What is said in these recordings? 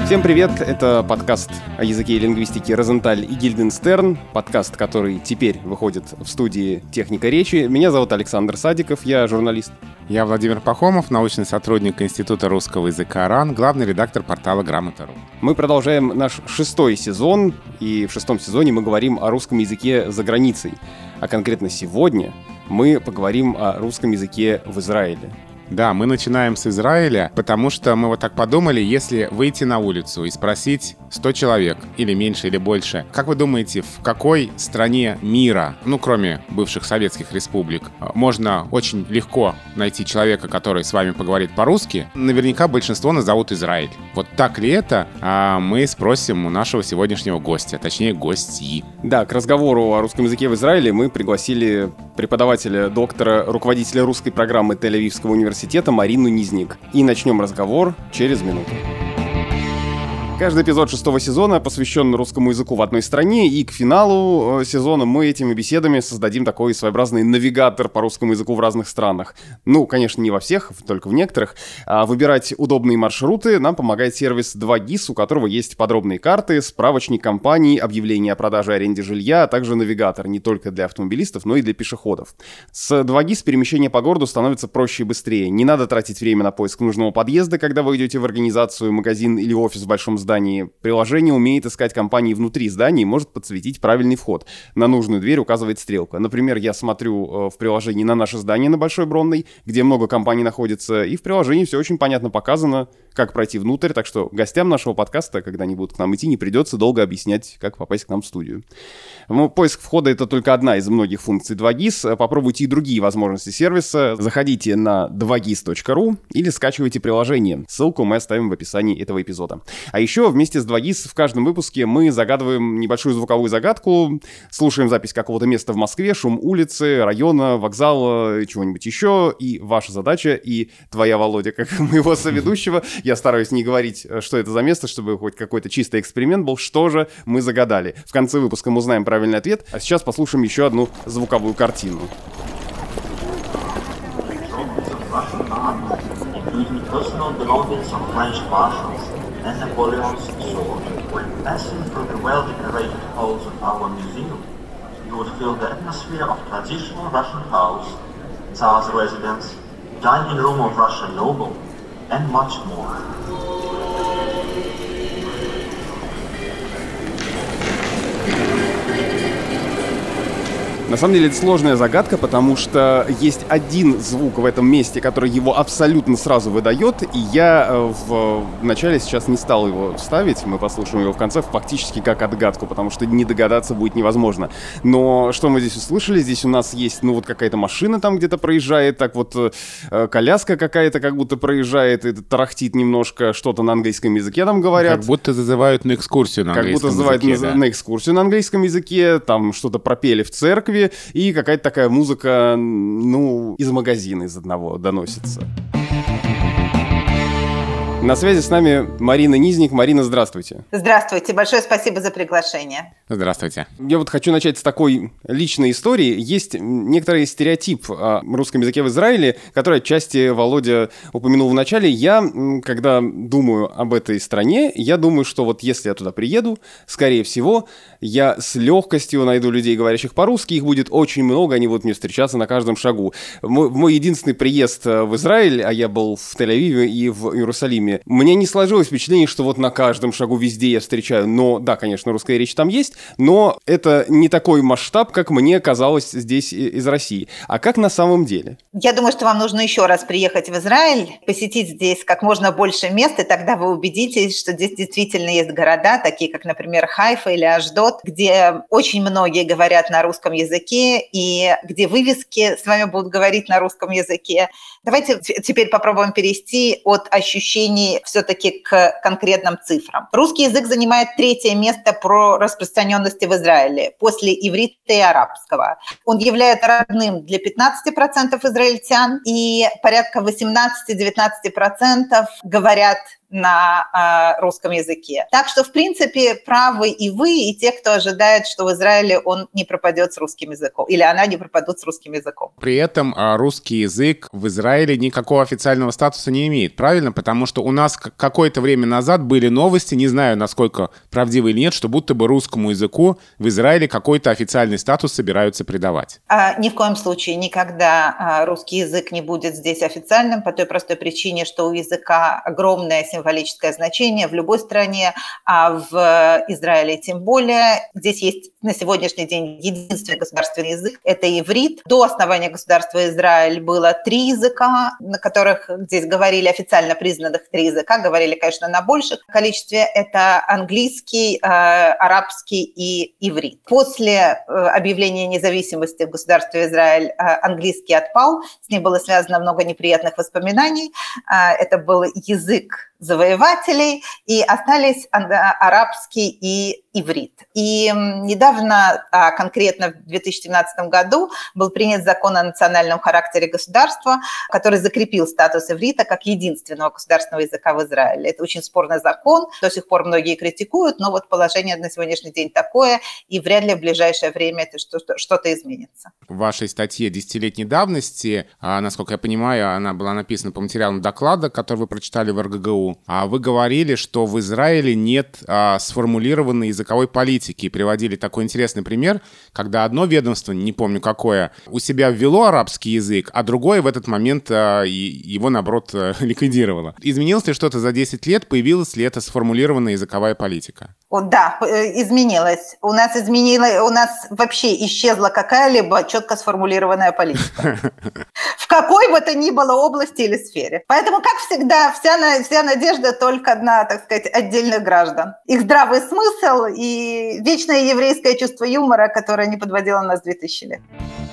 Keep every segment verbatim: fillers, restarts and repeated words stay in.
Всем привет, это подкаст о языке и лингвистике «Розенталь и Гильденстерн», подкаст, который теперь выходит в студии «Техника речи». Меня зовут Александр Садиков, я журналист. Я Владимир Пахомов, научный сотрудник Института русского языка РАН, главный редактор портала Грамота.ру. Мы продолжаем наш шестой сезон, и в шестом сезоне мы говорим о русском языке за границей. А конкретно сегодня мы поговорим о русском языке в Израиле. Да, мы начинаем с Израиля, потому что мы вот так подумали, если выйти на улицу и спросить сто человек, или меньше, или больше, как вы думаете, в какой стране мира, ну, кроме бывших советских республик, можно очень легко найти человека, который с вами поговорит по-русски? Наверняка большинство назовут Израиль. Вот так ли это? А мы спросим у нашего сегодняшнего гостя, точнее, гостьи. Да, к разговору о русском языке в Израиле мы пригласили преподавателя, доктора, руководителя русской программы Тель-Авивского университета Марину Низник. И начнем разговор через минуту. Каждый эпизод шестого сезона посвящен русскому языку в одной стране, и к финалу сезона мы этими беседами создадим такой своеобразный навигатор по русскому языку в разных странах. Ну, конечно, не во всех, только в некоторых. А выбирать удобные маршруты нам помогает сервис два гис, у которого есть подробные карты, справочник компаний, объявления о продаже и аренде жилья, а также навигатор не только для автомобилистов, но и для пешеходов. С два гис перемещение по городу становится проще и быстрее. Не надо тратить время на поиск нужного подъезда, когда вы идете в организацию, магазин или офис в большом здании. Приложение умеет искать компании внутри здания и может подсветить правильный вход. На нужную дверь указывает стрелка. Например, я смотрю э, в приложении на наше здание на Большой Бронной, где много компаний находится, и в приложении все очень понятно показано, как пройти внутрь, так что гостям нашего подкаста, когда они будут к нам идти, не придется долго объяснять, как попасть к нам в студию. Но поиск входа — это только одна из многих функций два гис. Попробуйте и другие возможности сервиса. Заходите на два гис точка ру или скачивайте приложение. Ссылку мы оставим в описании этого эпизода. А еще вместе с два гис в каждом выпуске мы загадываем небольшую звуковую загадку, слушаем запись какого-то места в Москве, шум улицы, района, вокзала, чего-нибудь еще. И ваша задача, и твоя, Володя, как моего соведущего, я стараюсь не говорить, что это за место, чтобы хоть какой-то чистый эксперимент был, что же мы загадали. В конце выпуска мы узнаем правильный ответ, а сейчас послушаем еще одну звуковую картину. And Napoleon's sword. When passing through the well-decorated halls of our museum, you would feel the atmosphere of traditional Russian house, Tsar's residence, dining room of Russian noble, and much more. На самом деле это сложная загадка, потому что есть один звук в этом месте, который его абсолютно сразу выдает, и я в начале сейчас не стал его ставить, мы послушаем его в конце фактически как отгадку, потому что не догадаться будет невозможно. Но что мы здесь услышали? Здесь у нас есть, ну вот какая-то машина там где-то проезжает, так вот коляска какая-то как будто проезжает, и тарахтит немножко, что-то на английском языке там говорят. Как будто зазывают на экскурсию на английском языке. Как будто зазывают на, да. на экскурсию на английском языке, там что-то пропели в церкви, и какая-то такая музыка, ну, из магазина из одного доносится. На связи с нами Марина Низник. Марина, здравствуйте. Здравствуйте, большое спасибо за приглашение. Здравствуйте. Я вот хочу начать с такой личной истории. Есть некоторый стереотип о русском языке в Израиле, который отчасти Володя упомянул в начале. Я, когда думаю об этой стране, я думаю, что вот если я туда приеду, скорее всего, я с легкостью найду людей, говорящих по-русски, их будет очень много, они будут мне встречаться на каждом шагу. Мой, мой единственный приезд в Израиль, а я был в Тель-Авиве и в Иерусалиме, мне не сложилось впечатление, что вот на каждом шагу везде я встречаю. Но, да, конечно, русская речь там есть, но это не такой масштаб, как мне казалось здесь из России. А как на самом деле? Я думаю, что вам нужно еще раз приехать в Израиль, посетить здесь как можно больше мест, и тогда вы убедитесь, что здесь действительно есть города, такие как, например, Хайфа или Ашдод, где очень многие говорят на русском языке, и где вывески с вами будут говорить на русском языке. Давайте теперь попробуем перейти от ощущений все-таки к конкретным цифрам. Русский язык занимает третье место по распространенности в Израиле после иврита и арабского. Он является родным для пятнадцати процентов израильтян, и порядка восемнадцать-девятнадцать процентов говорят на русском языке. Так что, в принципе, правы и вы, и те, кто ожидает, что в Израиле он не пропадет с русским языком, или она не пропадут с русским языком. При этом русский язык в Израиле никакого официального статуса не имеет, правильно? Потому что у нас какое-то время назад были новости, не знаю, насколько правдивы или нет, что будто бы русскому языку в Израиле какой-то официальный статус собираются придавать. А, ни в коем случае никогда а, русский язык не будет здесь официальным, по той простой причине, что у языка огромное символическое значение в любой стране, а в Израиле тем более. Здесь есть на сегодняшний день единственный государственный язык – это иврит. До основания государства Израиль было три языка, на которых здесь говорили, официально признанных три языка, говорили, конечно, на большем количестве. Это английский, арабский и иврит. После объявления независимости в государстве Израиль английский отпал, с ним было связано много неприятных воспоминаний. Это был язык завоевателей, и остались арабский и иврит. И недавно, конкретно в две тысячи семнадцатом году, был принят закон о национальном характере государства, который закрепил статус иврита как единственного государственного языка в Израиле. Это очень спорный закон, до сих пор многие критикуют, но вот положение на сегодняшний день такое, и вряд ли в ближайшее время это что-то изменится. В вашей статье десятилетней давности, насколько я понимаю, она была написана по материалам доклада, который вы прочитали в эр гэ гэ у, а вы говорили, что в Израиле нет а, сформулированной языковой политики. И приводили такой интересный пример, когда одно ведомство, не помню какое, у себя ввело арабский язык, а другое в этот момент а, его, наоборот, ликвидировало. Изменилось ли что-то за десять лет? Появилась ли эта сформулированная языковая политика? Да, изменилось. У нас изменилось, у нас вообще исчезла какая-либо четко сформулированная политика. В какой бы то ни было области или сфере. Поэтому, как всегда, вся, вся надежда только на, так сказать, отдельных граждан. Их здравый смысл и вечное еврейское чувство юмора, которое не подводило нас две тысячи лет.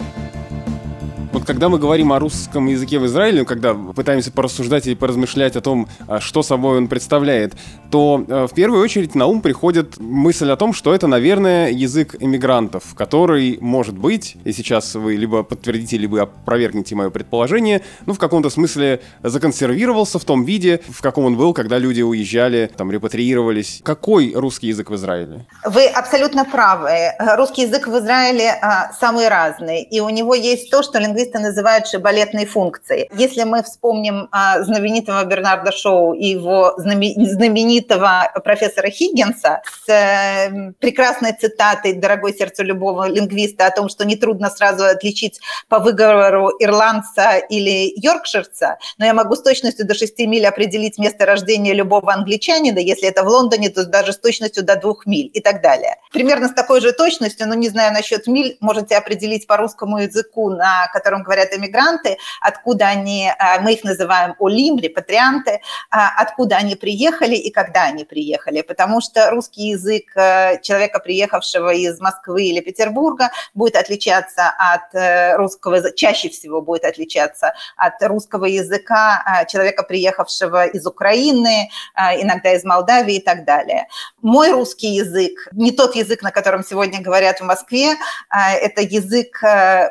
Вот когда мы говорим о русском языке в Израиле, когда пытаемся порассуждать и поразмышлять о том, что собой он представляет, то в первую очередь на ум приходит мысль о том, что это, наверное, язык эмигрантов, который, может быть, и сейчас вы либо подтвердите, либо опровергнете мое предположение, ну, в каком-то смысле законсервировался в том виде, в каком он был, когда люди уезжали, там, репатриировались. Какой русский язык в Израиле? Вы абсолютно правы. Русский язык в Израиле а, самый разный, и у него есть то, что лингвисты называют шибалетной функцией. Если мы вспомним а, знаменитого Бернарда Шоу и его знаменитого профессора Хиггинса с э, прекрасной цитатой «Дорогой сердцу любого лингвиста» о том, что нетрудно сразу отличить по выговору ирландца или йоркширца, но я могу с точностью до шести миль определить место рождения любого англичанина, если это в Лондоне, то даже с точностью до двух миль и так далее. Примерно с такой же точностью, но не знаю насчет миль, можете определить по русскому языку, на котором говорят эмигранты, откуда они, мы их называем олим, репатрианты, откуда они приехали и когда они приехали, потому что русский язык человека, приехавшего из Москвы или Петербурга, будет отличаться от русского, чаще всего будет отличаться от русского языка человека, приехавшего из Украины, иногда из Молдавии и так далее. Мой русский язык, не тот язык, на котором сегодня говорят в Москве, это язык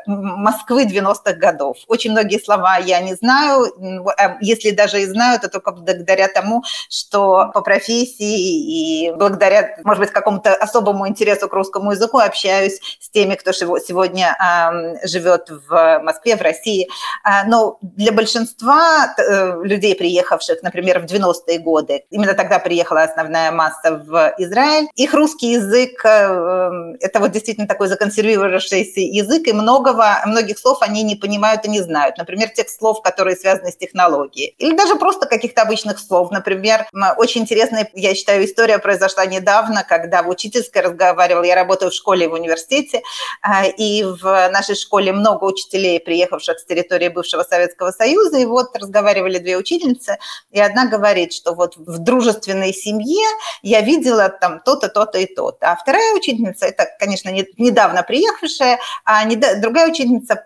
Москвы девяностых годов. Очень многие слова я не знаю, если даже и знаю, то только благодаря тому, что по профессии и благодаря, может быть, какому-то особому интересу к русскому языку общаюсь с теми, кто сегодня живет в Москве, в России. Но для большинства людей, приехавших, например, в девяностые годы, именно тогда приехала основная масса в Израиль, их русский язык – это вот действительно такой законсервировавшийся язык, и многого, многих слов они не понимают и не знают. Например, тех слов, которые связаны с технологией. Или даже просто каких-то обычных слов. Например, очень интересная, я считаю, история произошла недавно, когда в учительской разговаривала, я работаю в школе и в университете, и в нашей школе много учителей, приехавших с территории бывшего Советского Союза, и вот разговаривали две учительницы, и одна говорит, что вот в дружественной семье я видела там то-то, то-то и то-то. А вторая учительница, это, конечно, недавно приехавшая, а другая учительница потом тихонько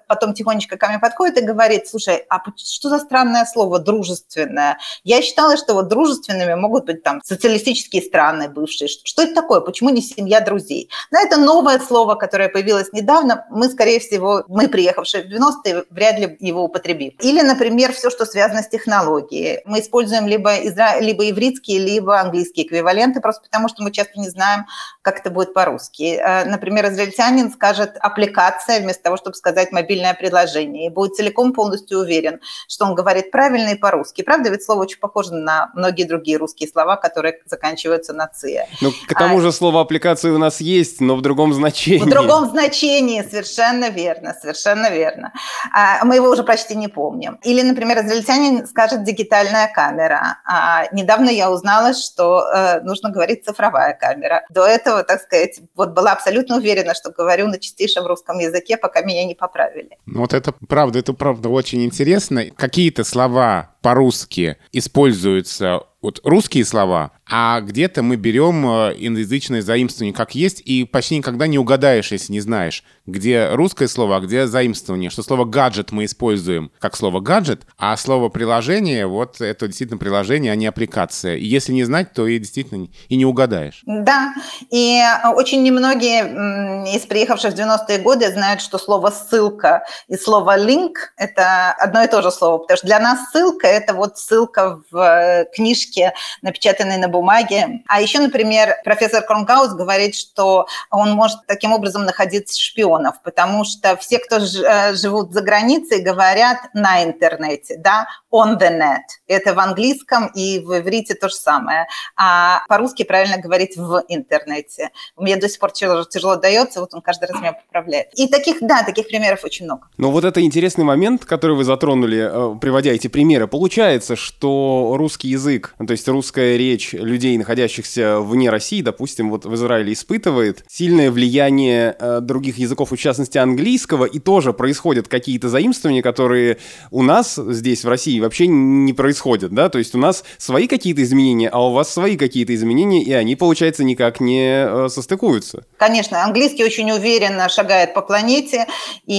тихонечко ко мне подходит и говорит: слушай, а что за странное слово «дружественное»? Я считала, что вот дружественными могут быть там социалистические страны бывшие. Что это такое? Почему не семья друзей? Но это новое слово, которое появилось недавно. Мы, скорее всего, мы, приехавшие в девяностые, вряд ли его употребим. Или, например, все, что связано с технологией. Мы используем либо, изра... либо ивритские, либо английские эквиваленты, просто потому что мы часто не знаем, как это будет по-русски. Например, израильтянин скажет «аппликация» вместо того, чтобы сказать «мобильное приложение», и будет целиком полностью уверен, что он говорит правильно и по-русски. Правда, ведь слово очень похоже на многие другие русские слова, которые заканчиваются на «ция». Ну, к тому а... же слово «аппликация» у нас есть, но в другом значении. В другом значении, совершенно верно, совершенно верно. А мы его уже почти не помним. Или, например, израильтянин скажет «дигитальная камера». А недавно я узнала, что э, нужно говорить «цифровая камера». До этого, так сказать, вот была абсолютно уверена, что говорю на чистейшем русском языке, пока меня не поправили. Ну вот это правда, это правда очень интересно. Какие-то слова по-русски используются, вот русские слова, а где-то мы берем иноязычное заимствование как есть, и почти никогда не угадаешь, если не знаешь, где русское слово, а где заимствование. Что слово «гаджет» мы используем как слово «гаджет», а слово «приложение» — вот это действительно приложение, а не аппликация. И если не знать, то и действительно и не угадаешь. Да, и очень немногие из приехавших в девяностые годы знают, что слово «ссылка» и слово «линк» — это одно и то же слово, потому что для нас ссылка — это вот ссылка в книжке, напечатанной на бумаге. А еще, например, профессор Кронгаус говорит, что он может таким образом находить шпионов, потому что все, кто ж, живут за границей, говорят на интернете, да, on the net. Это в английском и в иврите то же самое. А по-русски правильно говорить в интернете. Мне до сих пор тяжело, тяжело дается, вот он каждый раз меня поправляет. И таких, да, таких примеров очень много. Но вот это интересный момент, который вы затронули, приводя эти примеры. Получается, что русский язык, то есть русская речь людей, находящихся вне России, допустим, вот в Израиле, испытывает сильное влияние других языков, в частности английского, и тоже происходят какие-то заимствования, которые у нас здесь, в России, вообще не происходят, да? То есть у нас свои какие-то изменения, а у вас свои какие-то изменения, и они, получается, никак не состыкуются. Конечно, английский очень уверенно шагает по планете, и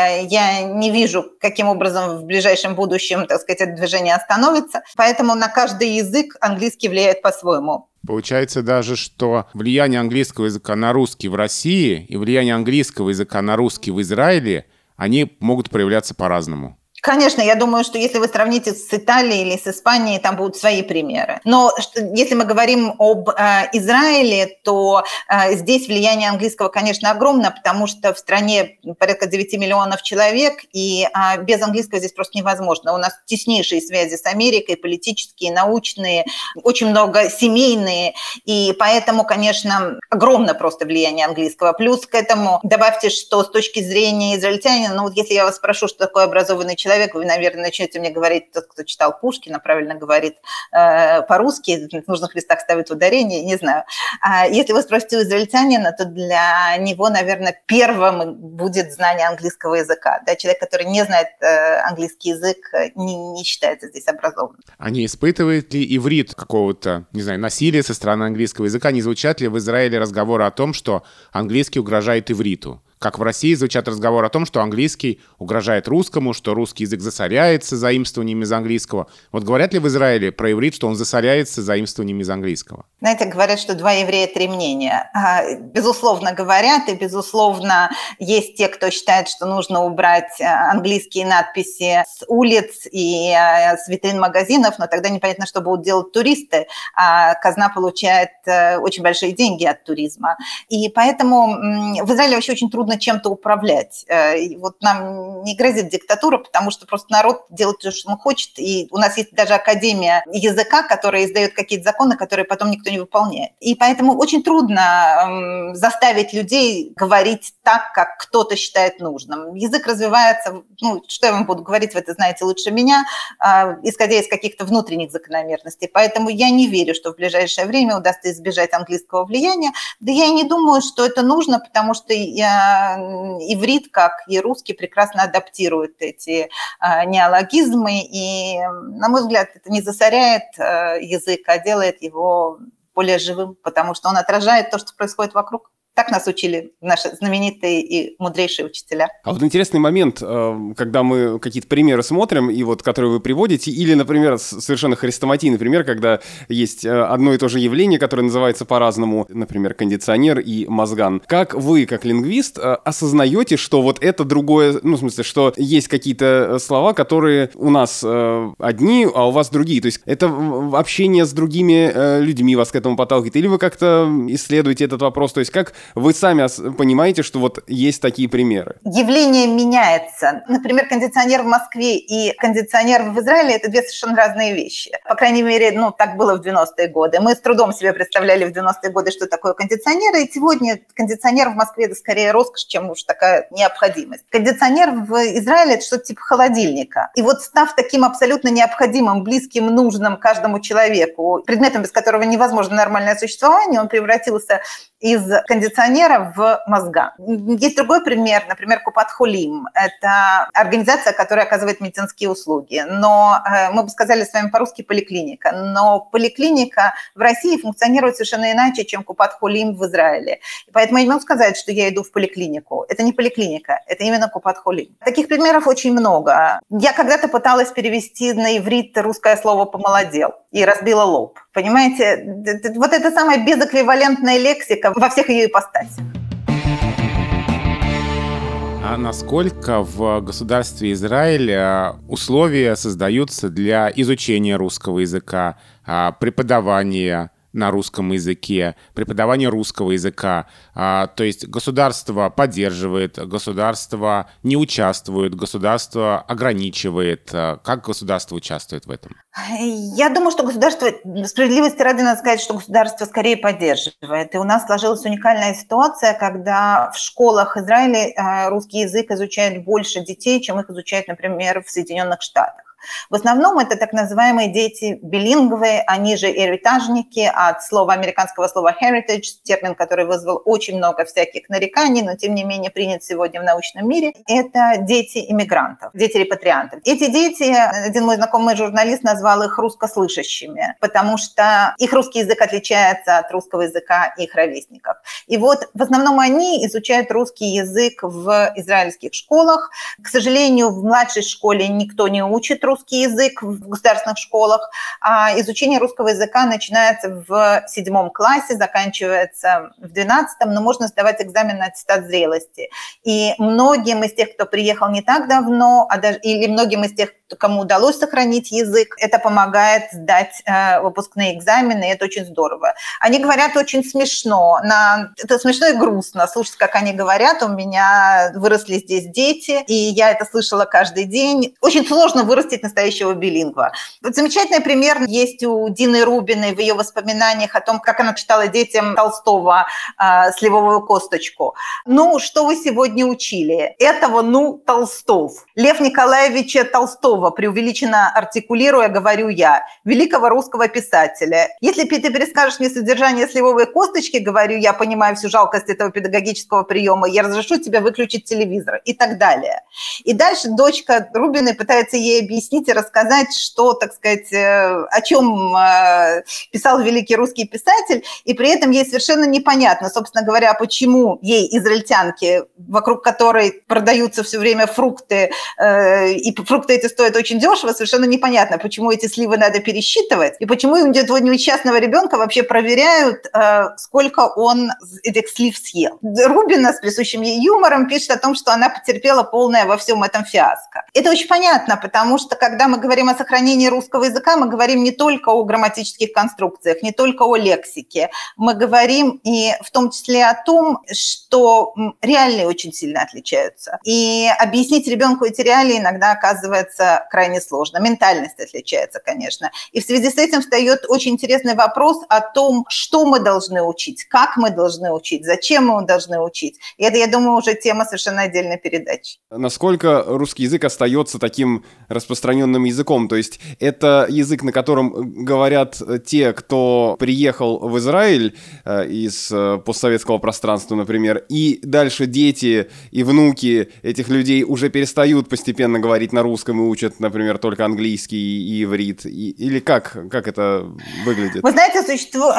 я не вижу, каким образом в ближайшем будущем, так сказать, это движение остановится. Поэтому на каждый язык английский влияет по-своему. Получается даже, что влияние английского языка на русский в России и влияние английского языка на русский в Израиле, они могут проявляться по-разному. Конечно, я думаю, что если вы сравните с Италией или с Испанией, там будут свои примеры. Но что, если мы говорим об э, Израиле, то э, здесь влияние английского, конечно, огромно, потому что в стране порядка девять миллионов человек, и э, без английского здесь просто невозможно. У нас теснейшие связи с Америкой, политические, научные, очень много семейные, и поэтому, конечно, огромно просто влияние английского. Плюс к этому добавьте, что с точки зрения израильтянина, ну вот если я вас спрошу, что такое образованный человек, человек, вы, наверное, начнете мне говорить, тот, кто читал Пушкина, правильно говорит э, по-русски, в нужных местах ставит ударение, не знаю. А если вы спросите у израильтянина, то для него, наверное, первым будет знание английского языка. Да? Человек, который не знает э, английский язык, не, не считается здесь образованным. А не испытывает ли иврит какого-то, не знаю, насилия со стороны английского языка? Не звучат ли в Израиле разговоры о том, что английский угрожает ивриту? Как в России звучат разговоры о том, что английский угрожает русскому, что русский язык засоряется заимствованиями из английского. Вот говорят ли в Израиле про иврит, что он засоряется заимствованиями из английского? Знаете, говорят, что два еврея – три мнения. Безусловно, говорят, и, безусловно, есть те, кто считает, что нужно убрать английские надписи с улиц и с витрин магазинов, но тогда непонятно, что будут делать туристы, а казна получает очень большие деньги от туризма. И поэтому в Израиле вообще очень трудно чем-то управлять. И вот нам не грозит диктатура, потому что просто народ делает то, что он хочет. И у нас есть даже академия языка, которая издает какие-то законы, которые потом никто не выполняет. И поэтому очень трудно заставить людей говорить так, как кто-то считает нужным. Язык развивается, ну, что я вам буду говорить, вы это знаете лучше меня, исходя из каких-то внутренних закономерностей. Поэтому я не верю, что в ближайшее время удастся избежать английского влияния. Да я и не думаю, что это нужно, потому что я иврит, как и русский, прекрасно адаптирует эти э, неологизмы, и, на мой взгляд, это не засоряет э, язык, а делает его более живым, потому что он отражает то, что происходит вокруг. Так нас учили наши знаменитые и мудрейшие учителя. А вот интересный момент, когда мы какие-то примеры смотрим, и вот которые вы приводите, или, например, совершенно хрестоматийный пример, когда есть одно и то же явление, которое называется по-разному, например, кондиционер и мозган. Как вы, как лингвист, осознаете, что вот это другое, ну, в смысле, что есть какие-то слова, которые у нас одни, а у вас другие? То есть это общение с другими людьми вас к этому подталкивает? Или вы как-то исследуете этот вопрос? То есть как вы сами понимаете, что вот есть такие примеры? Явление меняется. Например, кондиционер в Москве и кондиционер в Израиле – это две совершенно разные вещи. По крайней мере, ну, так было в девяностые годы. Мы с трудом себе представляли в девяностые годы, что такое кондиционер, и сегодня кондиционер в Москве – это скорее роскошь, чем уж такая необходимость. Кондиционер в Израиле – это что-то типа холодильника. И вот став таким абсолютно необходимым, близким, нужным каждому человеку, предметом, без которого невозможно нормальное существование, он превратился из кондиционера в мозга. Есть другой пример, например, Купат-Холим. Это организация, которая оказывает медицинские услуги. Но мы бы сказали с вами по-русски поликлиника. Но поликлиника в России функционирует совершенно иначе, чем Купат-Холим в Израиле. И поэтому я не могу сказать, что я иду в поликлинику. Это не поликлиника, это именно Купат-Холим. Таких примеров очень много. Я когда-то пыталась перевести на иврит русское слово «помолодел» и разбила лоб. Понимаете, вот это самая безэквивалентная лексика во всех ее ипостасях. А насколько в государстве Израиль условия создаются для изучения русского языка, преподавания на русском языке, преподавание русского языка. А, то есть государство поддерживает, государство не участвует, государство ограничивает. Как государство участвует в этом? Я думаю, что государство, справедливости ради, надо сказать, что государство скорее поддерживает. И у нас сложилась уникальная ситуация, когда в школах Израиля русский язык изучают больше детей, чем их изучают, например, в Соединенных Штатах. В основном это так называемые дети билингвы, они же эритажники, от слова американского слова heritage, термин, который вызвал очень много всяких нареканий, но тем не менее принят сегодня в научном мире. Это дети иммигрантов, дети репатриантов. Эти дети, один мой знакомый журналист назвал их русскослышащими, потому что их русский язык отличается от русского языка их ровесников. И вот в основном они изучают русский язык в израильских школах. К сожалению, в младшей школе никто не учит русский язык в государственных школах, а изучение русского языка начинается в седьмом классе, заканчивается в двенадцатом, но можно сдавать экзамен на аттестат зрелости. И многим из тех, кто приехал не так давно, а даже, или многим из тех, кому удалось сохранить язык, это помогает сдать э, выпускные экзамены, и это очень здорово. Они говорят очень смешно, на... это смешно и грустно слушать, как они говорят. У меня выросли здесь дети, и я это слышала каждый день. Очень сложно вырастить настоящего билингва. Вот замечательный пример есть у Дины Рубиной в ее воспоминаниях о том, как она читала детям Толстого э, «Сливовую косточку». «Ну, что вы сегодня учили?» Этого, ну, Толстов. Лев Николаевича Толстого, преувеличенно артикулируя, говорю я, великого русского писателя. Если ты перескажешь мне содержание «Сливовой косточки», говорю я, понимаю всю жалкость этого педагогического приема, я разрешу тебе выключить телевизор и так далее. И дальше дочка Рубиной пытается ей объяснить и рассказать, что, так сказать, о чем писал великий русский писатель, и при этом ей совершенно непонятно, собственно говоря, почему ей, израильтянке, вокруг которой продаются все время фрукты, и фрукты эти стоят очень дешево, совершенно непонятно, почему эти сливы надо пересчитывать, и почему этого несчастного ребенка вообще проверяют, сколько он этих слив съел. Рубина с присущим ей юмором пишет о том, что она потерпела полное во всем этом фиаско. Это очень понятно, потому что, когда мы говорим о сохранении русского языка, мы говорим не только о грамматических конструкциях, не только о лексике, мы говорим и в том числе о том, что реалии очень сильно отличаются. И объяснить ребенку эти реалии иногда оказывается крайне сложно. Ментальность отличается, конечно. И в связи с этим встает очень интересный вопрос о том, что мы должны учить, как мы должны учить, зачем мы должны учить. И это, я думаю, уже тема совершенно отдельной передачи. Насколько русский язык остается таким распространенным распространенным языком. То есть это язык, на котором говорят те, кто приехал в Израиль э, из э, постсоветского пространства, например, и дальше дети и внуки этих людей уже перестают постепенно говорить на русском и учат, например, только английский и иврит. И, или как, как это выглядит? Вы знаете, существует...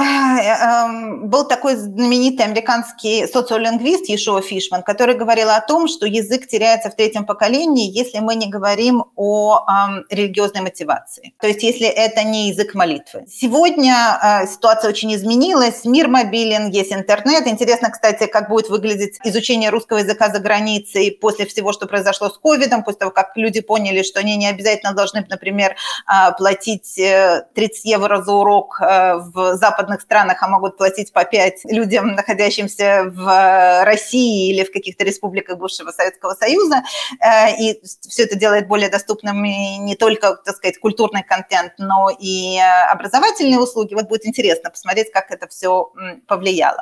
был такой знаменитый американский социолингвист Йешуа Фишман, который говорил о том, что язык теряется в третьем поколении, если мы не говорим о э, религиозной мотивации. То есть если это не язык молитвы. Сегодня э, ситуация очень изменилась, мир мобилен, есть интернет. Интересно, кстати, как будет выглядеть изучение русского языка за границей после всего, что произошло с ковидом, после того, как люди поняли, что они не обязательно должны, например, э, платить тридцать евро за урок э, в западных странах, а могут платить по пять людям, находящимся в России или в каких-то республиках бывшего Советского Союза. И все это делает более доступным не только, так сказать, культурный контент, но и образовательные услуги. Вот будет интересно посмотреть, как это все повлияло.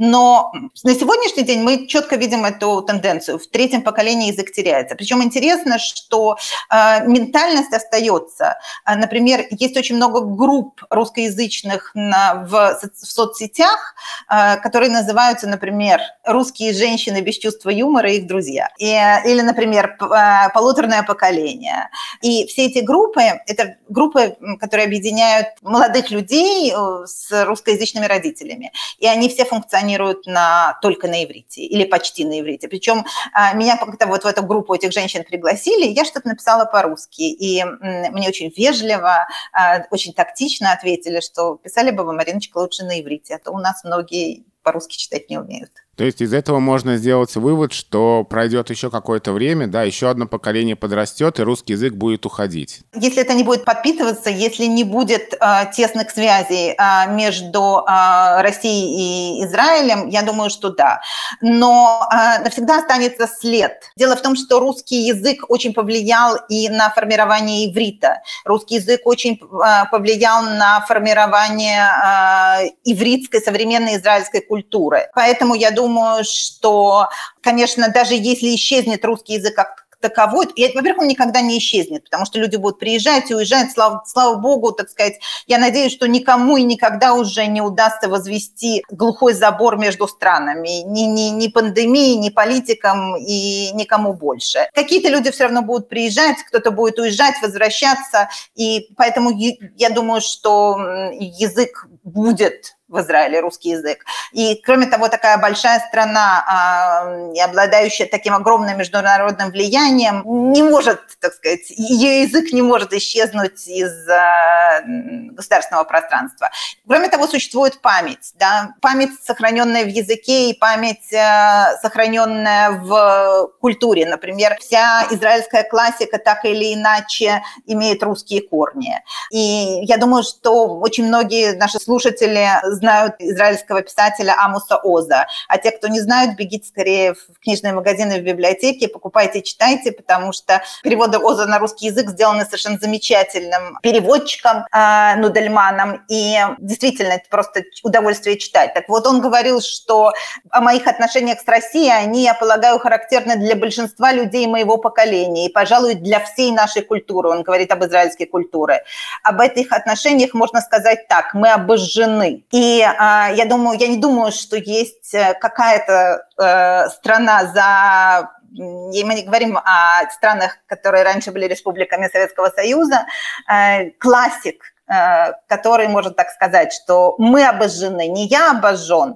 Но на сегодняшний день мы четко видим эту тенденцию. В третьем поколении язык теряется. Причем интересно, что ментальность остается. Например, есть очень много групп русскоязычных на, в, в соцсетях, которые называются, например, «Русские женщины без чувства юмора и их друзья». И, или, например, «Полуторное поколение». И все эти группы – это группы, которые объединяют молодых людей с русскоязычными родителями. И они все функционируют на, только на иврите или почти на иврите. Причем меня как-то вот в эту группу этих женщин пригласили, я что-то написала по-русски. И мне очень вежливо, очень тактично ответили, что писали бы вы, Мариночка, лучше на иврите, а то у нас многие по-русски читать не умеют. То есть из этого можно сделать вывод, что пройдет еще какое-то время, да, еще одно поколение подрастет, и русский язык будет уходить. Если это не будет подпитываться, если не будет э, тесных связей э, между э, Россией и Израилем, я думаю, что да. Но э, навсегда останется след. Дело в том, что русский язык очень повлиял и на формирование иврита. Русский язык очень э, повлиял на формирование э, ивритской, современной израильской культуры. Поэтому я думаю, Думаю, что, конечно, даже если исчезнет русский язык как таковой, я, во-первых, он никогда не исчезнет, потому что люди будут приезжать и уезжать, слава, слава богу, так сказать. Я надеюсь, что никому и никогда уже не удастся возвести глухой забор между странами. Ни, ни, ни пандемии, ни политикам и никому больше. Какие-то люди все равно будут приезжать, кто-то будет уезжать, возвращаться, и поэтому я думаю, что язык будет в Израиле, русский язык. И, кроме того, такая большая страна, э, обладающая таким огромным международным влиянием, не может, так сказать, ее язык не может исчезнуть из э, государственного пространства. Кроме того, существует память, да? Память, сохраненная в языке, и память, э, сохраненная в культуре. Например, вся израильская классика так или иначе имеет русские корни. И я думаю, что очень многие наши слушатели знают израильского писателя Амоса Оза. А те, кто не знают, бегите скорее в книжные магазины, в библиотеки, покупайте, читайте, потому что переводы Оза на русский язык сделаны совершенно замечательным переводчиком э, Нудельманом. И действительно, это просто удовольствие читать. Так вот, он говорил, что о моих отношениях с Россией, они, я полагаю, характерны для большинства людей моего поколения и, пожалуй, для всей нашей культуры. Он говорит об израильской культуре. Об этих отношениях можно сказать так: мы обожжены. И э, я думаю, я не думаю, что есть какая-то э, страна за... И мы не говорим о странах, которые раньше были республиками Советского Союза, э, классик, э, который может так сказать, что мы обожжены, не я обожжен,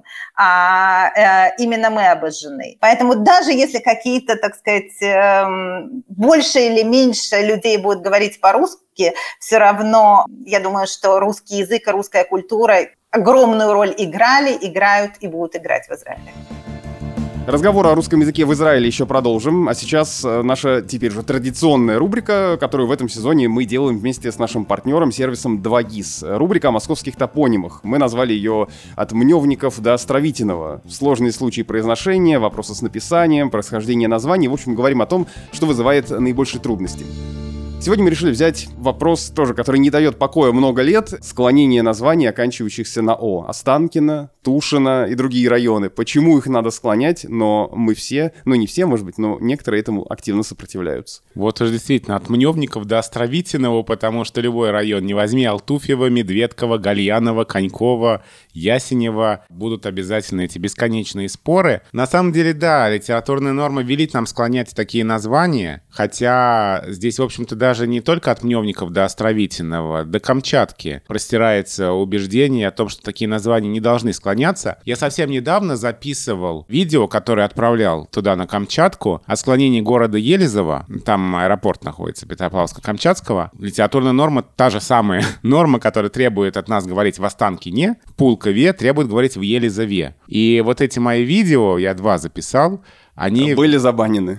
а э, именно мы обожжены. Поэтому даже если какие-то, так сказать, э, больше или меньше людей будут говорить по-русски, все равно, я думаю, что русский язык и русская культура огромную роль играли, играют и будут играть в Израиле. Разговор о русском языке в Израиле еще продолжим, а сейчас наша теперь же традиционная рубрика, которую в этом сезоне мы делаем вместе с нашим партнером, сервисом два гис. Рубрика о московских топонимах. Мы назвали ее «От Мневников до Островитиного». Сложные случаи произношения, вопросы с написанием, происхождение названий. В общем, говорим о том, что вызывает наибольшие трудности. Сегодня мы решили взять вопрос тоже, который не дает покоя много лет. Склонение названий, оканчивающихся на «о». Останкино, Тушино и другие районы. Почему их надо склонять? Но мы все, ну не все, может быть, но некоторые этому активно сопротивляются. Вот уж действительно, от Мневников до Островитиного, потому что любой район, не возьми Алтуфьево, Медведково, Гальяново, Коньково, Ясенево, будут обязательно эти бесконечные споры. На самом деле, да, литературная норма велит нам склонять такие названия, хотя здесь, в общем-то, даже не только от Мневников до Островитиного, до Камчатки простирается убеждение о том, что такие названия не должны склоняться. Я совсем недавно записывал видео, которое отправлял туда, на Камчатку, о склонении города Елизово. Там аэропорт находится, Петропавловска-Камчатского. Литературная норма та же самая норма, которая требует от нас говорить в Останкине, в Пулкове, требует говорить в Елизове. И вот эти мои видео, я два записал, они... Были забанены.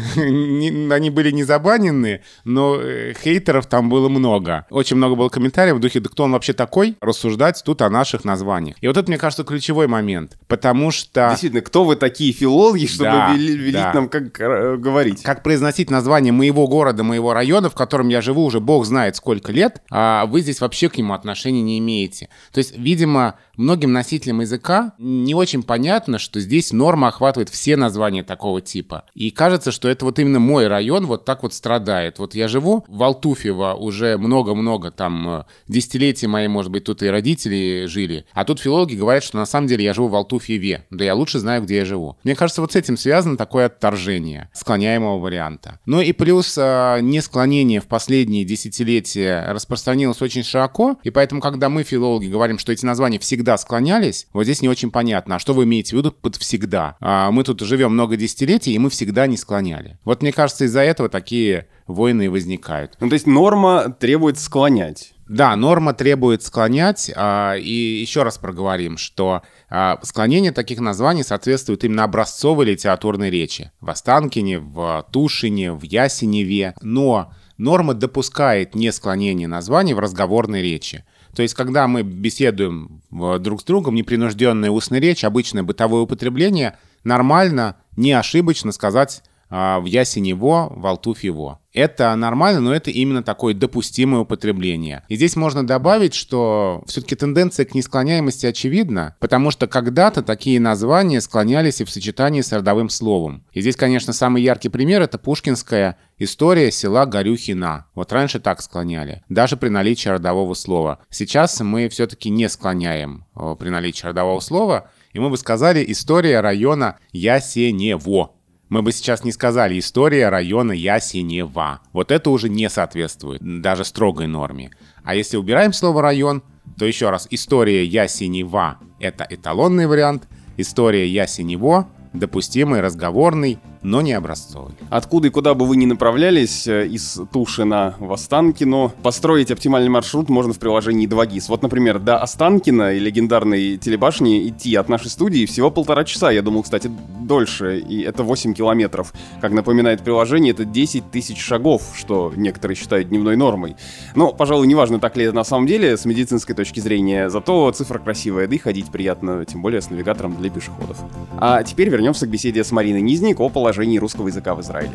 Они были не забанены, но хейтеров там было много. Очень много было комментариев в духе: да кто он вообще такой, рассуждать тут о наших названиях. И вот это, мне кажется, ключевой момент, потому что... Действительно, кто вы такие филологи, чтобы да, вели, велить да. нам, как э, говорить? Как произносить название моего города, моего района, в котором я живу уже бог знает сколько лет, а вы здесь вообще к нему отношения не имеете. То есть, видимо, многим носителям языка не очень понятно, что здесь норма охватывает все названия такого типа. И кажется, что это вот именно мой район вот так вот страдает. Вот я живу в Алтуфьево уже много-много, там, десятилетия мои, может быть, тут и родители жили. А тут филологи говорят, что на самом деле я живу в Алтуфьеве. Да я лучше знаю, где я живу. Мне кажется, вот с этим связано такое отторжение склоняемого варианта. Ну и плюс не склонение в последние десятилетия распространилось очень широко, и поэтому, когда мы, филологи, говорим, что эти названия всегда склонялись, вот здесь не очень понятно, а что вы имеете в виду под «всегда». А мы тут живем много десятилетий, и мы всегда не склоняли. Вот мне кажется, из-за этого такие войны и возникают. Ну, то есть норма требует склонять. Да, норма требует склонять, а, и еще раз проговорим, что а, склонение таких названий соответствует именно образцовой литературной речи. В Останкине, в Тушине, в Ясеневе. Но норма допускает не склонение названий в разговорной речи. То есть, когда мы беседуем друг с другом, непринужденная устная речь, обычное бытовое употребление, нормально, не ошибочно сказать а, в Ясенево, в Алтуфьево. Это нормально, но это именно такое допустимое употребление. И здесь можно добавить, что все-таки тенденция к несклоняемости очевидна, потому что когда-то такие названия склонялись и в сочетании с родовым словом. И здесь, конечно, самый яркий пример — это пушкинская история села Горюхина. Вот раньше так склоняли, даже при наличии родового слова. Сейчас мы все-таки не склоняем при наличии родового слова, и мы бы сказали «история района Ясенево». Мы бы сейчас не сказали «история района Ясенева». Вот это уже не соответствует даже строгой норме. А если убираем слово «район», то еще раз, «история Ясенева» — это эталонный вариант, «история Ясенево» — допустимый, разговорный, но не образцовый. Откуда и куда бы вы ни направлялись, из Тушина в Останкино, построить оптимальный маршрут можно в приложении два гис. Вот, например, до Останкина и легендарной телебашни идти от нашей студии всего полтора часа. Я думал, кстати, дольше, и это восемь километров. Как напоминает приложение, это десять тысяч шагов, что некоторые считают дневной нормой. Но, пожалуй, неважно, так ли это на самом деле с медицинской точки зрения, зато цифра красивая, да и ходить приятно, тем более с навигатором для пешеходов. А теперь вернемся к беседе с Мариной Низник о положении русского языка в Израиле.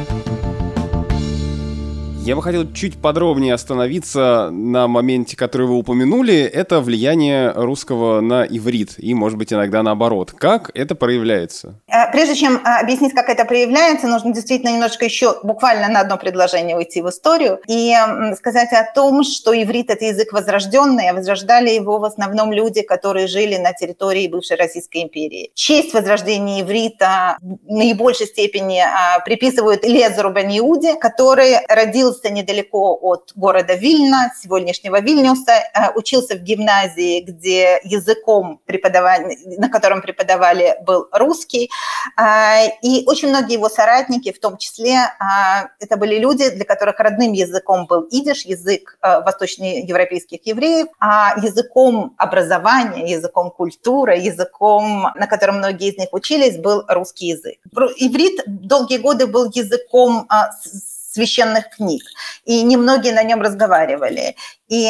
Я бы хотел чуть подробнее остановиться на моменте, который вы упомянули. Это влияние русского на иврит, и, может быть, иногда наоборот. Как это проявляется? Прежде чем объяснить, как это проявляется, нужно действительно немножко еще буквально на одно предложение уйти в историю и сказать о том, что иврит – это язык возрожденный, а возрождали его в основном люди, которые жили на территории бывшей Российской империи. Честь возрождения иврита в наибольшей степени приписывают Элиэзеру бен Иуде, который родился недалеко от города Вильна, сегодняшнего Вильнюса, учился в гимназии, где языком, на котором преподавали, был русский. И очень многие его соратники, в том числе, это были люди, для которых родным языком был идиш, язык восточноевропейских евреев, а языком образования, языком культуры, языком, на котором многие из них учились, был русский язык. Иврит долгие годы был языком священных книг, и немногие на нем разговаривали. И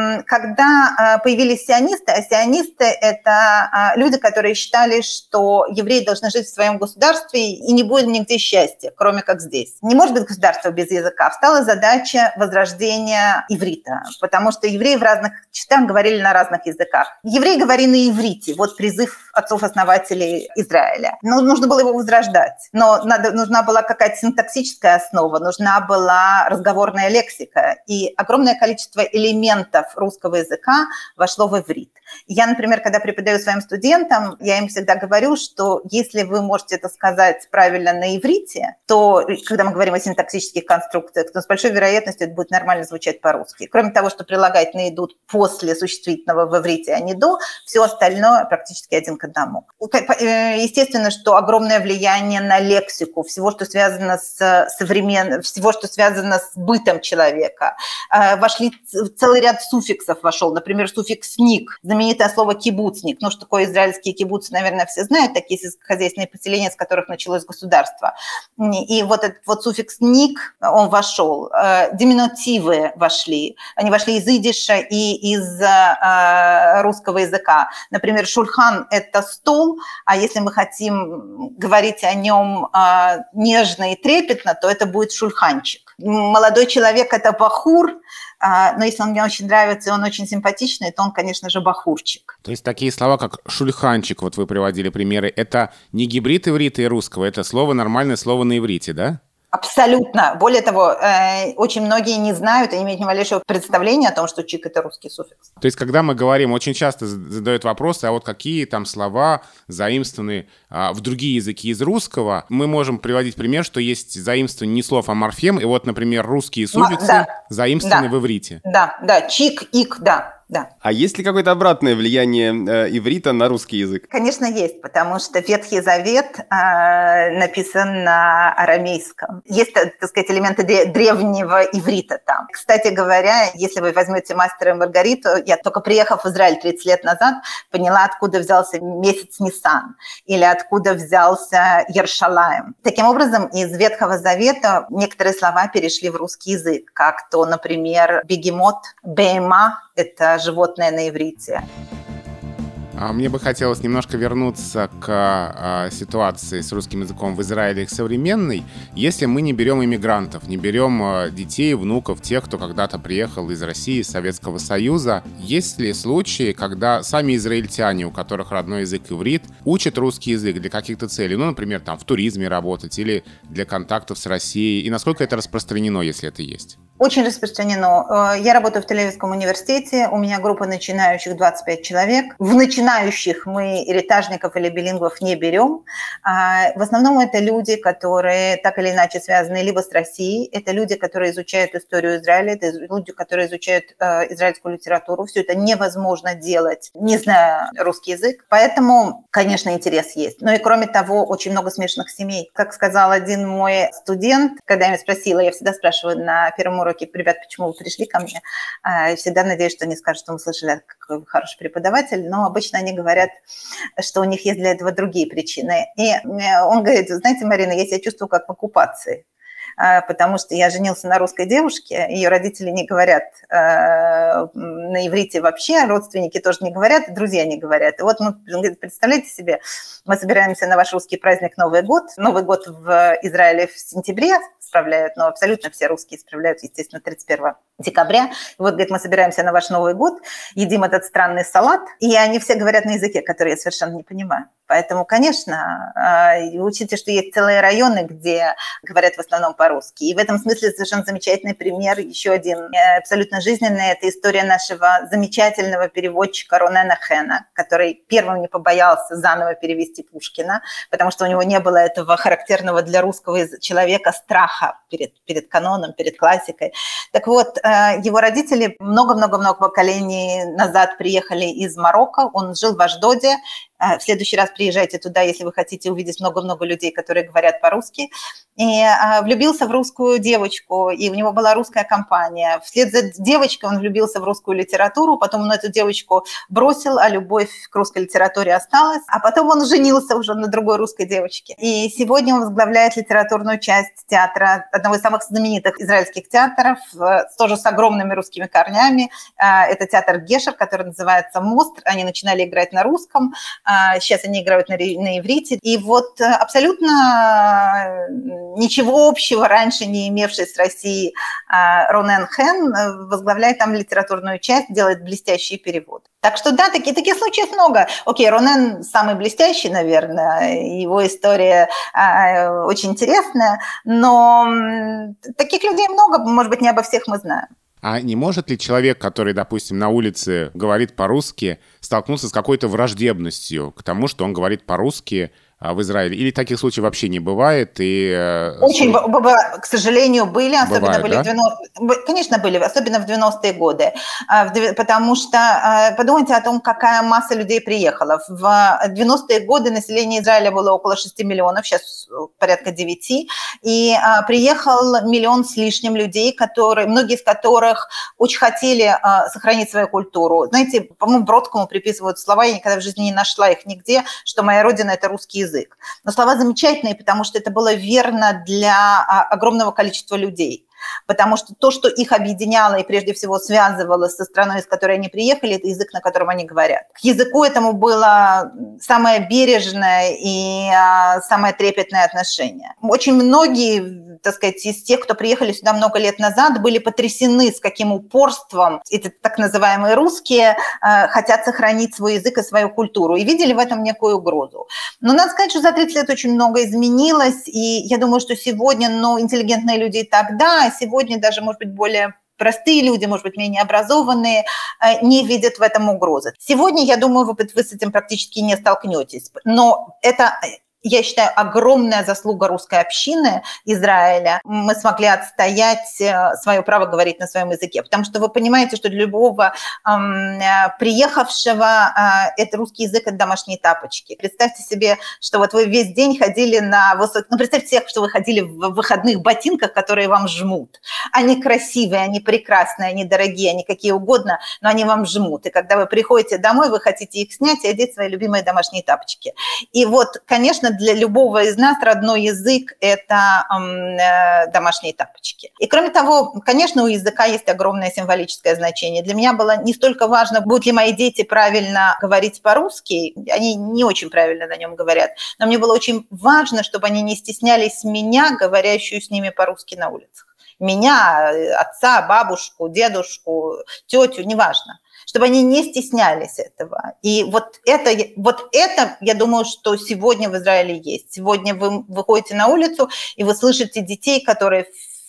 когда появились сионисты, а сионисты – это люди, которые считали, что евреи должны жить в своем государстве и не будет нигде счастья, кроме как здесь. Не может быть государства без языка. Встала задача возрождения иврита, потому что евреи в разных частях говорили на разных языках. Евреи говорили на иврите. Вот призыв отцов-основателей Израиля. Ну, нужно было его возрождать. Но надо, нужна была какая-то синтаксическая основа, нужна была разговорная лексика. И огромное количество элементов русского языка вошло в иврит. Я, например, когда преподаю своим студентам, я им всегда говорю, что если вы можете это сказать правильно на иврите, то, когда мы говорим о синтаксических конструкциях, то с большой вероятностью это будет нормально звучать по-русски. Кроме того, что прилагательные идут после существительного в иврите, а не до, все остальное практически один к одному. Естественно, что огромное влияние на лексику, всего, что связано с современным, всего, что связано с бытом человека. Вошли целый ряд суффиксов вошел, например, суффикс «ник», знаменитое слово «кибуцник». Ну, что такое израильские кибуцы, наверное, все знают, такие сельскохозяйственные поселения, с которых началось государство. И вот этот вот суффикс «ник», он вошел. Диминутивы вошли. Они вошли из идиша и из русского языка. Например, шульхан – это стол, а если мы хотим говорить о нем нежно и трепетно, то это будет шульханчик. Молодой человек – это бахур, но если он мне очень нравится и он очень симпатичный, то он, конечно же, бахурчик. То есть такие слова, как шульханчик, вот вы приводили примеры, это не гибрид иврита и русского, это слово, нормальное слово на иврите, да? Абсолютно. Более того, э, очень многие не знают и не имеют ни малейшего представления о том, что чик – это русский суффикс. То есть, когда мы говорим, очень часто задают вопросы, а вот какие там слова заимствованы а, в другие языки из русского, мы можем приводить пример, что есть заимствование не слов, а морфем, и вот, например, русские суффиксы да. заимствованы да. в иврите. Да, да, чик, ик, да. Да. А есть ли какое-то обратное влияние э, иврита на русский язык? Конечно, есть, потому что Ветхий Завет э, написан на арамейском. Есть, так сказать, элементы древнего иврита там. Кстати говоря, если вы возьмете «Мастера и Маргариту», я только приехав в Израиль тридцать лет назад, поняла, откуда взялся месяц Нисан или откуда взялся Ершалаим. Таким образом, из Ветхого Завета некоторые слова перешли в русский язык, как то, например, бегемот, бейма – это животное на иврите. Мне бы хотелось немножко вернуться к а, ситуации с русским языком в Израиле современной. Если мы не берем иммигрантов, не берем а, детей, внуков, тех, кто когда-то приехал из России, из Советского Союза, есть ли случаи, когда сами израильтяне, у которых родной язык иврит, учат русский язык для каких-то целей? Ну, например, там в туризме работать или для контактов с Россией. И насколько это распространено, если это есть? Очень распространено. Я работаю в Тель-Авивском университете, у меня группа начинающих двадцать пять человек. В начинающих мы эритажников или билингвов не берем. В основном это люди, которые так или иначе связаны либо с Россией, это люди, которые изучают историю Израиля, это люди, которые изучают израильскую литературу. Все это невозможно делать, не зная русский язык. Поэтому, конечно, интерес есть. Но и кроме того, очень много смешанных семей. Как сказал один мой студент, когда я его спросила, я всегда спрашиваю на первом уроки: ребят, почему вы пришли ко мне? Всегда надеюсь, что они скажут, что мы слышали, какой вы хороший преподаватель, но обычно они говорят, что у них есть для этого другие причины. И он говорит: знаете, Марина, я себя чувствую как в оккупации, потому что я женился на русской девушке, ее родители не говорят э, на иврите вообще, родственники тоже не говорят, друзья не говорят. И вот мы, представляете себе, мы собираемся на ваш русский праздник Новый год. Новый год в Израиле в сентябре справляют, но абсолютно все русские справляют, естественно, тридцать первого декабря. И вот, говорит, мы собираемся на ваш Новый год, едим этот странный салат, и они все говорят на языке, который я совершенно не понимаю. Поэтому, конечно, учите, что есть целые районы, где говорят в основном по-русски. И в этом смысле совершенно замечательный пример, еще один абсолютно жизненный, это история нашего замечательного переводчика Ронена Хена, который первым не побоялся заново перевести Пушкина, потому что у него не было этого характерного для русского человека страха перед, перед каноном, перед классикой. Так вот, его родители много-много-много поколений назад приехали из Марокко, он жил в Ашдоде, В следующий раз приезжайте туда, если вы хотите увидеть много-много людей, которые говорят по-русски. И влюбился в русскую девочку, и у него была русская компания. Вслед за девочкой он влюбился в русскую литературу, потом он эту девочку бросил, а любовь к русской литературе осталась. А потом он женился уже на другой русской девочке. И сегодня он возглавляет литературную часть театра, одного из самых знаменитых израильских театров, тоже с огромными русскими корнями. Это театр Гешер, который называется «Мост». Они начинали играть на русском, сейчас они играют на, на иврите. И вот абсолютно ничего общего раньше не имевший с Россией Ронен Хен возглавляет там литературную часть, делает блестящий перевод. Так что да, такие, таких случаев много. Окей, Ронен самый блестящий, наверное, его история э, очень интересная, но таких людей много, может быть, не обо всех мы знаем. А не может ли человек, который, допустим, на улице говорит по-русски, столкнуться с какой-то враждебностью к тому, что он говорит по-русски в Израиле? Или таких случаев вообще не бывает? И... Очень, к сожалению, были, особенно бывает, были да? в девяностые... Конечно, были, особенно в девяностые годы, потому что подумайте о том, какая масса людей приехала. В девяностые годы население Израиля было около шести миллионов, сейчас порядка девяти, и приехал миллион с лишним людей, которые, многие из которых очень хотели сохранить свою культуру. Знаете, по-моему, Бродскому приписывают слова, я никогда в жизни не нашла их нигде, что моя родина – это русский язык. Но слова замечательные, потому что это было верно для огромного количества людей. Потому что то, что их объединяло и прежде всего связывало со страной, из которой они приехали, это язык, на котором они говорят. К языку этому было самое бережное и самое трепетное отношение. Очень многие, так сказать, из тех, кто приехали сюда много лет назад, были потрясены, с каким упорством эти так называемые русские хотят сохранить свой язык и свою культуру, и видели в этом некую угрозу. Но надо сказать, что за тридцать лет очень много изменилось, и я думаю, что сегодня, ну, интеллигентные люди и тогда, сегодня даже, может быть, более простые люди, может быть, менее образованные, не видят в этом угрозы. Сегодня, я думаю, вы, вы с этим практически не столкнетесь. Но это, я считаю, огромная заслуга русской общины Израиля. Мы смогли отстоять свое право говорить на своем языке. Потому что вы понимаете, что для любого эм, приехавшего э, это русский язык – это домашние тапочки. Представьте себе, что вот вы весь день ходили на высоких... Ну, представьте себе, что вы ходили в выходных ботинках, которые вам жмут. Они красивые, они прекрасные, они дорогие, они какие угодно, но они вам жмут. И когда вы приходите домой, вы хотите их снять и одеть свои любимые домашние тапочки. И вот, конечно, для любого из нас родной язык – это э, домашние тапочки. И кроме того, конечно, у языка есть огромное символическое значение. Для меня было не столько важно, будут ли мои дети правильно говорить по-русски, они не очень правильно на нем говорят, но мне было очень важно, чтобы они не стеснялись меня, говорящую с ними по-русски на улицах. Меня, отца, бабушку, дедушку, тетю, неважно. Чтобы они не стеснялись этого. И вот это, вот это, я думаю, что сегодня в Израиле есть. Сегодня вы выходите на улицу, и вы слышите детей, которые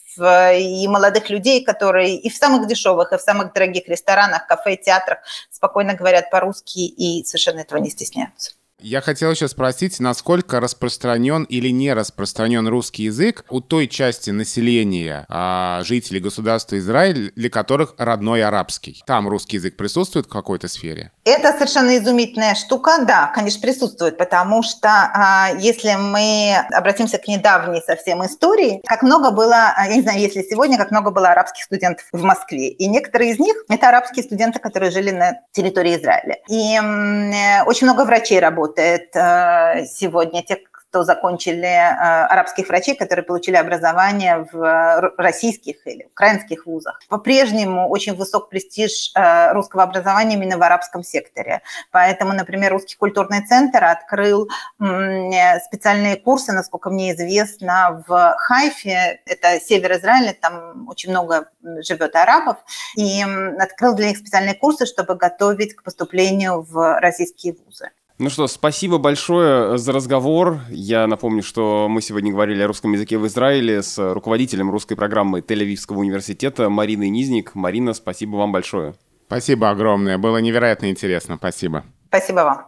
и молодых людей, которые и в самых дешевых, и в самых дорогих ресторанах, кафе, театрах спокойно говорят по-русски и совершенно этого не стесняются. Я хотел еще спросить, насколько распространен или не распространен русский язык у той части населения, а, жителей государства Израиль, для которых родной арабский. Там русский язык присутствует в какой-то сфере? Это совершенно изумительная штука, да, конечно, присутствует, потому что а, если мы обратимся к недавней совсем истории, как много было, я не знаю, если сегодня, как много было арабских студентов в Москве, и некоторые из них – это арабские студенты, которые жили на территории Израиля. И м, очень много врачей работают сегодня, те, кто закончили арабских врачей, которые получили образование в российских или украинских вузах. По-прежнему очень высок престиж русского образования именно в арабском секторе. Поэтому, например, Русский культурный центр открыл специальные курсы, насколько мне известно, в Хайфе, это север Израиля, там очень много живет арабов, и открыл для них специальные курсы, чтобы готовить к поступлению в российские вузы. Ну что, спасибо большое за разговор. Я напомню, что мы сегодня говорили о русском языке в Израиле с руководителем русской программы Тель-Авивского университета Мариной Низник. Марина, спасибо вам большое. Спасибо огромное. Было невероятно интересно. Спасибо. Спасибо вам.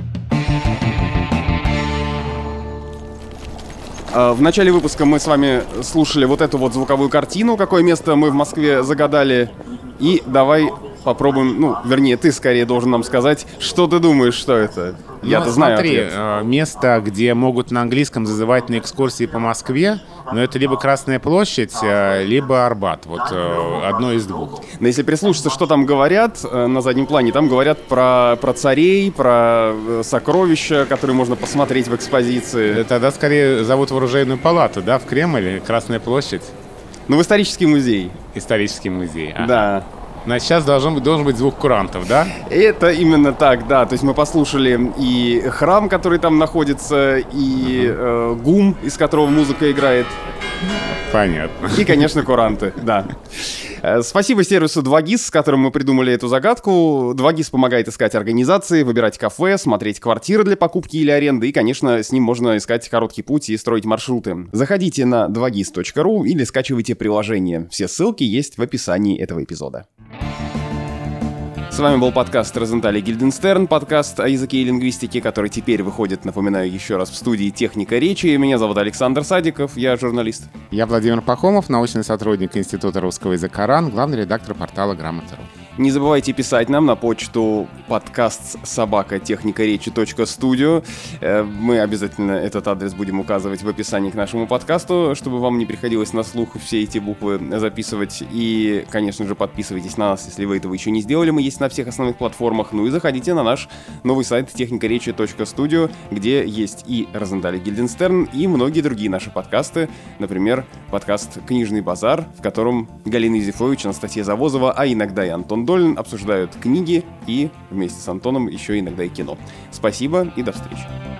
В начале выпуска мы с вами слушали вот эту вот звуковую картину, какое место мы в Москве загадали. И давай попробуем, ну, вернее, ты скорее должен нам сказать, что ты думаешь, что это. Я-то ну, знаю смотри, ответ. Место, где могут на английском зазывать на экскурсии по Москве, но это либо Красная площадь, либо Арбат. Вот одно из двух. Но если прислушаться, что там говорят на заднем плане, там говорят про, про царей, про сокровища, которые можно посмотреть в экспозиции. Тогда скорее зовут в оружейную палату, да, в Кремль, Красная площадь. Ну, в исторический музей. Исторический музей. А. Да. Значит, сейчас должен быть, должен быть звук курантов, да? Это именно так, да. То есть мы послушали и храм, который там находится, и uh-huh. э, гум, из которого музыка играет. Понятно. И, конечно, куранты, да. Спасибо сервису два гис, с которым мы придумали эту загадку. два гис помогает искать организации, выбирать кафе, смотреть квартиры для покупки или аренды. И, конечно, с ним можно искать короткий путь и строить маршруты. Заходите на два гис точка ру или скачивайте приложение. Все ссылки есть в описании этого эпизода. С вами был подкаст Розенталь и Гильденстерн, подкаст о языке и лингвистике, который теперь выходит, напоминаю еще раз, в студии «Техника речи». Меня зовут Александр Садиков, я журналист. Я Владимир Пахомов, научный сотрудник Института русского языка РАН, главный редактор портала Грамота.ру. Не забывайте писать нам на почту подкаст собака техника речи точка студио. Мы обязательно этот адрес будем указывать в описании к нашему подкасту, чтобы вам не приходилось на слух все эти буквы записывать. И, конечно же, подписывайтесь на нас, если вы этого еще не сделали. Мы есть на всех основных платформах. Ну и заходите на наш новый сайт техника речи точка студио, где есть и Розенталь и Гильденстерн, и многие другие наши подкасты. Например, подкаст «Книжный базар», в котором Галина Юзефович, Анастасия Завозова, а иногда и Антон Долин обсуждают книги и вместе с Антоном еще иногда и кино. Спасибо и до встречи.